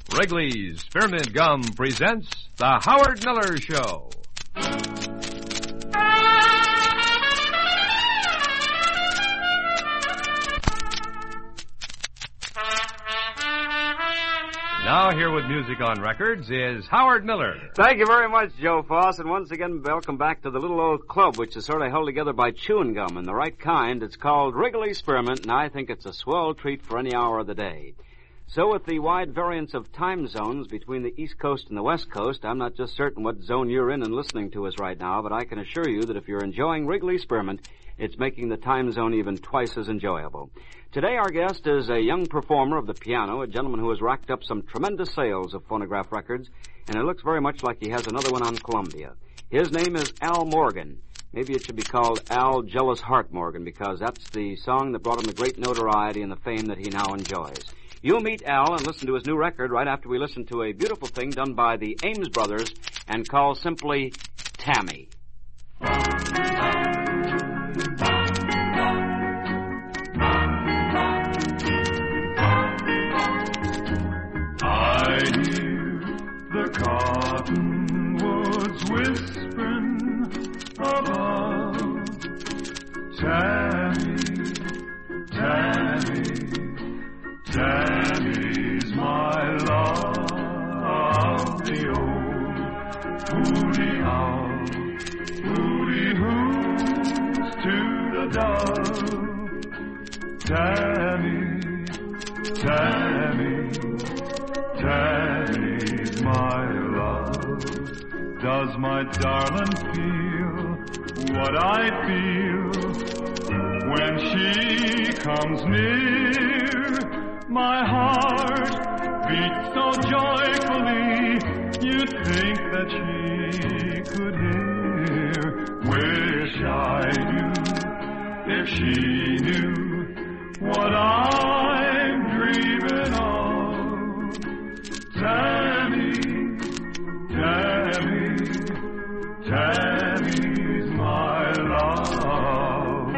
Wrigley's Spearmint Gum presents The Howard Miller Show. Now here with music on records is Howard Miller. Thank you very much, Joe Foss, and once again, welcome back to the little old club, which is sort of held together by chewing gum, and the right kind. It's called Wrigley Spearmint, and I think it's a swell treat for any hour of the day. So with the wide variance of time zones between the East Coast and the West Coast, I'm not just certain what zone you're in and listening to us right now, but I can assure you that if you're enjoying Wrigley Spearmint, it's making the time zone even twice as enjoyable. Today our guest is a young performer of the piano, a gentleman who has racked up some tremendous sales of phonograph records, and it looks very much like he has another one on Columbia. His name is Al Morgan. Maybe it should be called Al Jealous Heart Morgan, because that's the song that brought him the great notoriety and the fame that he now enjoys. You'll meet Al and listen to his new record right after we listen to a beautiful thing done by the Ames Brothers and called simply Tammy. I hear the cottonwoods whispering above. Tammy, Tammy, Tammy's my love, the old hooty owl, hooty hoos to the dove. Tammy, Tammy, Tammy's my love. Does my darling feel what I feel when she comes near? My heart beats so joyfully, you'd think that she could hear. Wish I knew if she knew what I'm dreaming of. Tammy, Tammy, Tammy's my love.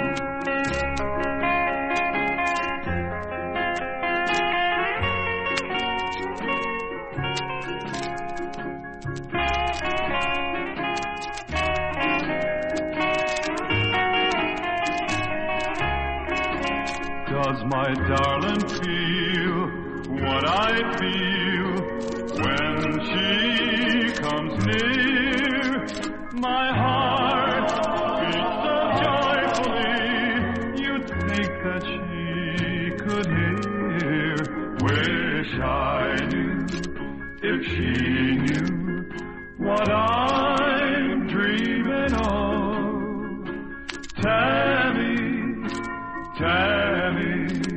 Does my darling feel what I feel when she comes near? My heart beats so joyfully, you'd think that she could hear. Wish I knew if she knew what I'm dreaming of. Tammy, Tammy,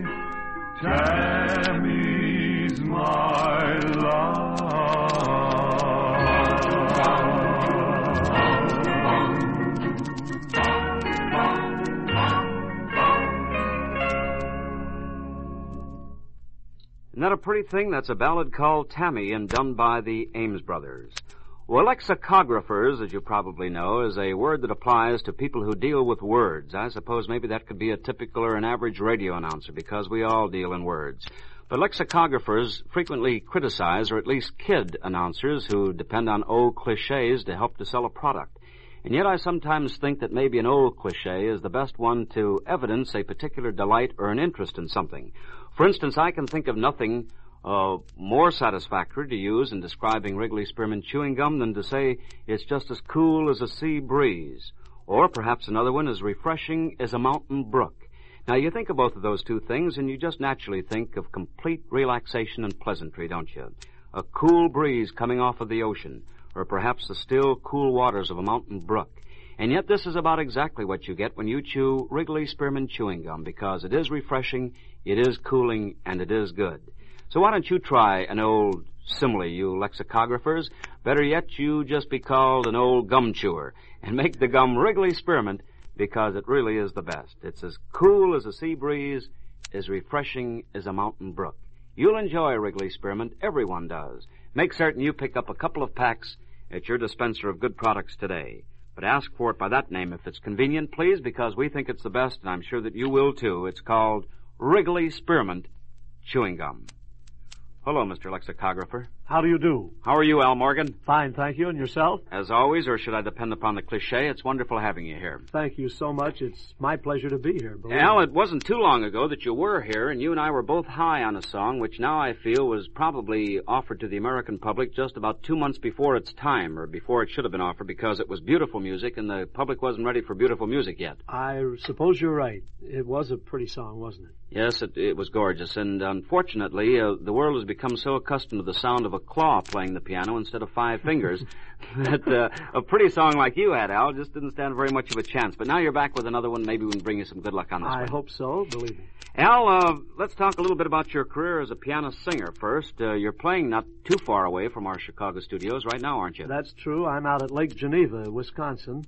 Tammy's my love. Isn't that a pretty thing? That's a ballad called Tammy and done by the Ames Brothers. Well, lexicographers, as you probably know, is a word that applies to people who deal with words. I suppose maybe that could be a typical or an average radio announcer, because we all deal in words. But lexicographers frequently criticize, or at least kid announcers who depend on old cliches to help to sell a product. And yet I sometimes think that maybe an old cliche is the best one to evidence a particular delight or an interest in something. For instance, I can think of nothing more satisfactory to use in describing Wrigley Spearmint chewing gum than to say it's just as cool as a sea breeze. Or perhaps another one as refreshing as a mountain brook. Now, you think of both of those two things, and you just naturally think of complete relaxation and pleasantry, don't you? A cool breeze coming off of the ocean, or perhaps the still, cool waters of a mountain brook. And yet this is about exactly what you get when you chew Wrigley Spearmint chewing gum, because it is refreshing, it is cooling, and it is good. So why don't you try an old simile, you lexicographers? Better yet, you just be called an old gum chewer, and make the gum Wrigley Spearmint, because it really is the best. It's as cool as a sea breeze, as refreshing as a mountain brook. You'll enjoy Wrigley Spearmint. Everyone does. Make certain you pick up a couple of packs at your dispenser of good products today. But ask for it by that name if it's convenient, please, because we think it's the best, and I'm sure that you will, too. It's called Wrigley Spearmint Chewing Gum. Hello, Mr. Lexicographer. How do you do? How are you, Al Morgan? Fine, thank you. And yourself? As always, or should I depend upon the cliché? It's wonderful having you here. Thank you so much. It's my pleasure to be here. Al, it wasn't too long ago that you were here, and you and I were both high on a song which now I feel was probably offered to the American public just about 2 months before its time, or before it should have been offered, because it was beautiful music, and the public wasn't ready for beautiful music yet. I suppose you're right. It was a pretty song, wasn't it? Yes, it was gorgeous, and unfortunately, the world has become so accustomed to the sound of a claw playing the piano instead of 5 fingers that a pretty song like you had, Al, just didn't stand very much of a chance. But now you're back with another one. Maybe we can bring you some good luck on this one. I hope so, believe me. Al, let's talk a little bit about your career as a piano singer first. You're playing not too far away from our Chicago studios right now, aren't you? That's true. I'm out at Lake Geneva, Wisconsin,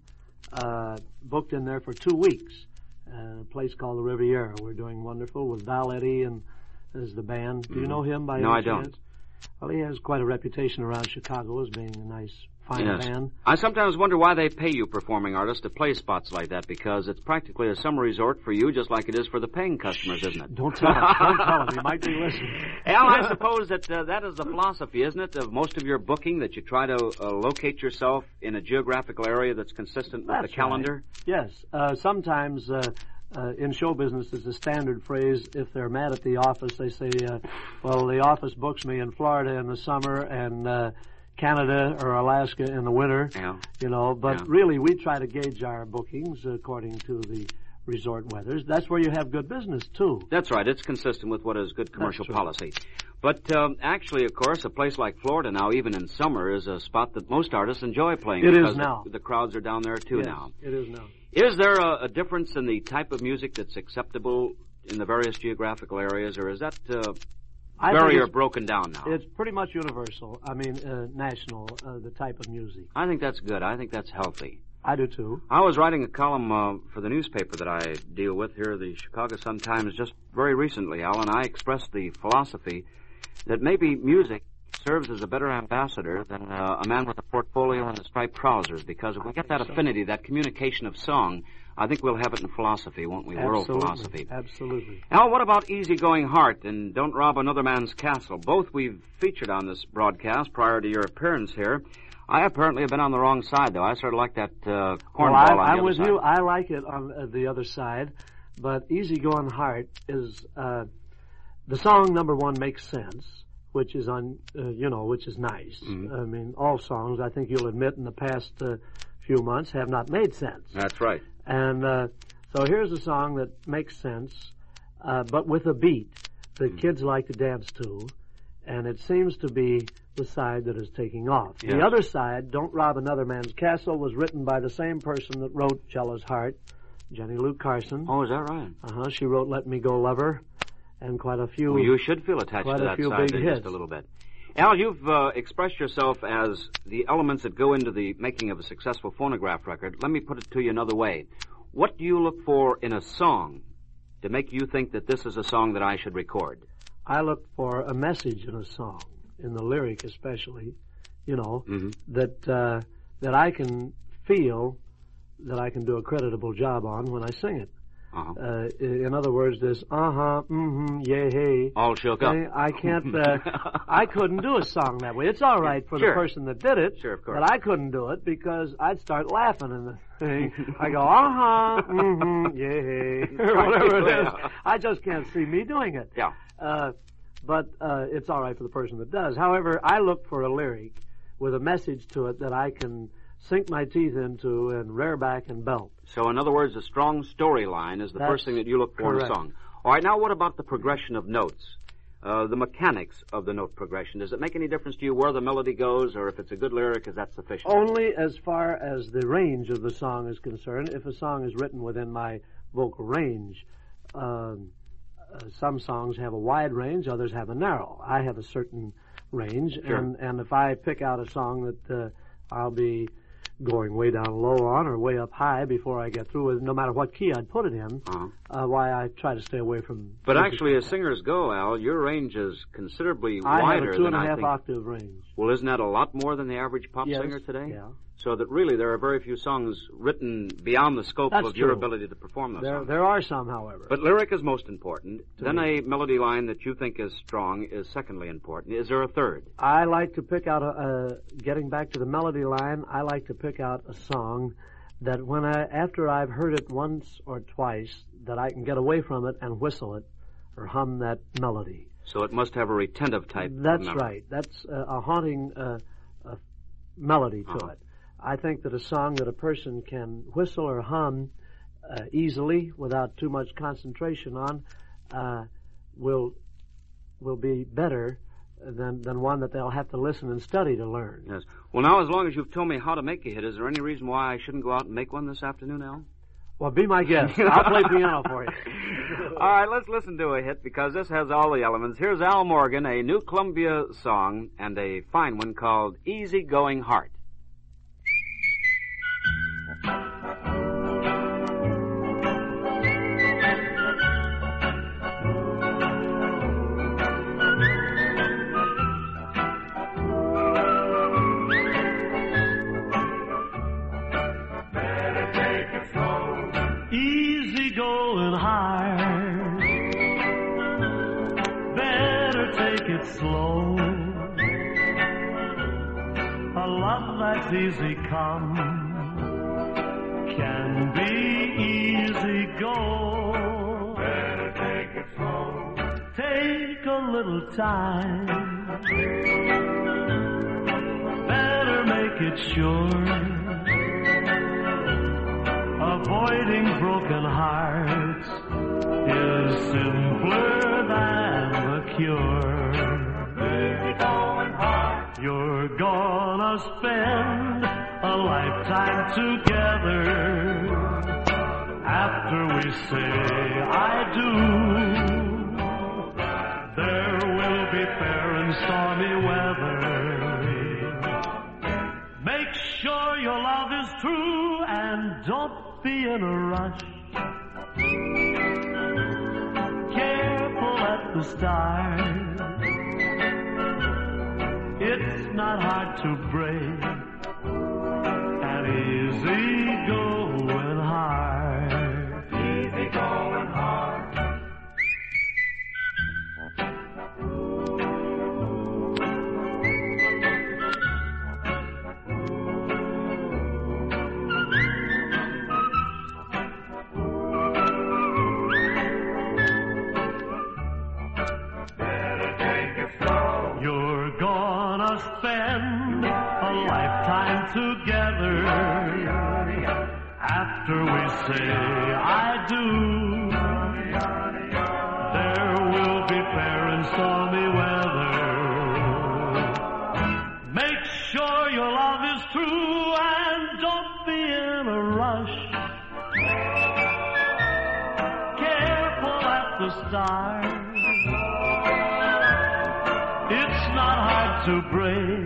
booked in there for 2 weeks. A place called the Riviera. We're doing wonderful with Val Eddy and as the band. Do you know him by any chance? No, I don't. Well, he has quite a reputation around Chicago as being a nice, fine band. I sometimes wonder why they pay you performing artists to play spots like that, because it's practically a summer resort for you, just like it is for the paying customers, isn't it? Don't tell him. Don't tell him. He might be listening. Al, I suppose that that is the philosophy, isn't it, of most of your booking, that you try to locate yourself in a geographical area that's consistent with the calendar? Right. Yes. Sometimes... in show business, it's a standard phrase. If they're mad at the office, they say, well, the office books me in Florida in the summer and Canada or Alaska in the winter. Yeah. You know, but really we try to gauge our bookings according to the resort weathers. That's where you have good business, too. That's right. It's consistent with what is good commercial policy. But actually, of course, a place like Florida now, even in summer, is a spot that most artists enjoy playing. It is now. The crowds are down there, too, yes, now. It is now. Is there a difference in the type of music that's acceptable in the various geographical areas, or is that barrier broken down now? It's pretty much universal. I mean, national, the type of music. I think that's good. I think that's healthy. I do, too. I was writing a column for the newspaper that I deal with here, the Chicago Sun-Times, just very recently, Al, and I expressed the philosophy that maybe music serves as a better ambassador than a man with a portfolio and a striped trousers, because if we get that affinity, that communication of song, I think we'll have it in philosophy, won't we? World philosophy. Absolutely. Al, what about Easygoing Heart and Don't Rob Another Man's Castle? Both we've featured on this broadcast prior to your appearance here. I apparently have been on the wrong side, though. I sort of like that cornball on the other side. I'm with you. I like it on the other side, but Easygoing Heart is the song, number one, makes sense, which is which is nice. Mm-hmm. I mean, all songs, I think you'll admit, in the past few months have not made sense. That's right. And so here's a song that makes sense, but with a beat that kids like to dance to, and it seems to be the side that is taking off. Yes. The other side, Don't Rob Another Man's Castle, was written by the same person that wrote Jealous Heart, Jenny Lou Carson. Oh, is that right? Uh-huh. She wrote Let Me Go Lover, and quite a few... Well, you should feel attached to that side then just a little bit. Al, you've expressed yourself as the elements that go into the making of a successful phonograph record. Let me put it to you another way. What do you look for in a song to make you think that this is a song that I should record? I look for a message in a song, in the lyric especially, that I can feel that I can do a creditable job on when I sing it. Uh-huh. In other words, this yeah, hey. All shook up. I can't, I couldn't do a song that way. It's all right for the person that did it. Sure, of course. But I couldn't do it because I'd start laughing in the thing. I go, yeah, hey, or whatever it is. I just can't see me doing it. Yeah. But it's all right for the person that does. However, I look for a lyric with a message to it that I can sink my teeth into and rear back and belt. So, in other words, a strong storyline is the first thing that you look for in a song. All right, now what about the progression of notes? The mechanics of the note progression. Does it make any difference to you where the melody goes, or if it's a good lyric, is that sufficient? Only as far as the range of the song is concerned. If a song is written within my vocal range, some songs have a wide range, others have a narrow. I have a certain range, and if I pick out a song that I'll be going way down low on or way up high before I get through with, no matter what key I'd put it in, why I try to stay away from... But actually, as singers go, Al, your range is considerably wider than I think. I have a 2.5 octave range. Well, isn't that a lot more than the average pop singer today? Yeah. So that really there are very few songs written beyond the scope That's of your true. ability to perform those songs. There are some, however. But lyric is most important. Then me. a melody line that you think is strong is secondly important. Is there a third? I like to pick out getting back to the melody line, I like to pick out a song that after I've heard it once or twice, that I can get away from it and whistle it or hum that melody. So it must have a retentive type of That's melody. right. That's a haunting melody to it. I think that a song that a person can whistle or hum easily without too much concentration on will be better than one that they'll have to listen and study to learn. Yes. Well, now, as long as you've told me how to make a hit, is there any reason why I shouldn't go out and make one this afternoon, Al? Well, be my guest. I'll play piano for you. All right, let's listen to a hit because this has all the elements. Here's Al Morgan, a New Columbia song, and a fine one called Easy Going Heart. Slow. A love that's easy come can be easy go. Better take it slow. Take a little time. Better make it sure. Avoiding broken hearts is simpler than the cure. You're gonna spend a lifetime together. After we say I do, there will be fair and stormy weather. Make sure your love is true and don't be in a rush. Careful at the start. It's not hard to break an easy going heart. Easy going heart. Better take it slow. You're gonna spend a lifetime together. After we say I do, there will be fair and stormy weather. Make sure your love is true and don't be in a rush. Careful at the start. It's not hard to break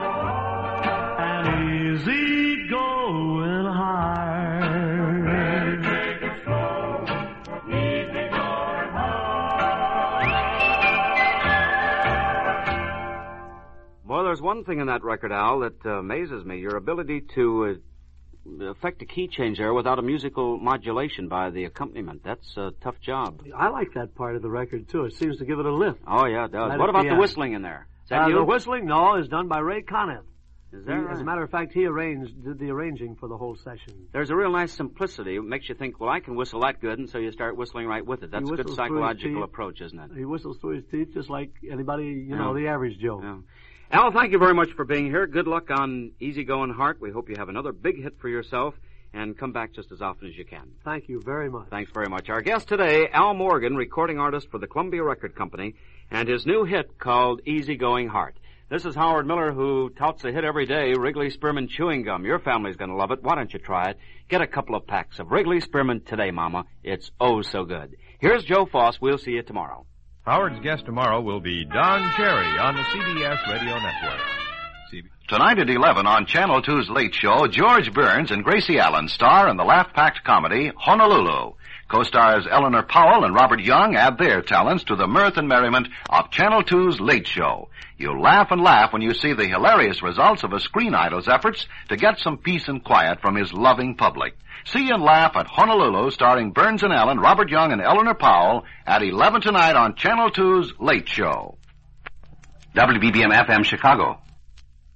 an easy going heart. Take it slow, easy going heart. Well, there's one thing in that record, Al, that amazes me. Your ability to affect a key change there without a musical modulation by the accompaniment. That's a tough job. I like that part of the record, too. It seems to give it a lift. Oh, yeah, it does. Let What it about be the out. whistling in there? Is that you? The whistling, no, is done by Ray Conniff. Is that right? As a matter of fact, he did the arranging for the whole session. There's a real nice simplicity. It makes you think, well, I can whistle that good, and so you start whistling right with it. That's a good whistles through his psychological teeth. approach, isn't it? He whistles through his teeth just like anybody, you know, Yeah. the average Joe. Yeah. Al, thank you very much for being here. Good luck on Easy Going Heart. We hope you have another big hit for yourself, and come back just as often as you can. Thank you very much. Thanks very much. Our guest today, Al Morgan, recording artist for the Columbia Record Company, and his new hit called Easy Going Heart. This is Howard Miller, who touts a hit every day, Wrigley Spearmint Chewing Gum. Your family's going to love it. Why don't you try it? Get a couple of packs of Wrigley Spearmint today, Mama. It's oh so good. Here's Joe Foss. We'll see you tomorrow. Howard's guest tomorrow will be Don Cherry on the CBS Radio Network. Tonight at 11 on Channel 2's Late Show, George Burns and Gracie Allen star in the laugh-packed comedy Honolulu. Co-stars Eleanor Powell and Robert Young add their talents to the mirth and merriment of Channel 2's Late Show. You'll laugh and laugh when you see the hilarious results of a screen idol's efforts to get some peace and quiet from his loving public. See and laugh at Honolulu, starring Burns and Allen, Robert Young, and Eleanor Powell at 11 tonight on Channel 2's Late Show. WBBM FM Chicago.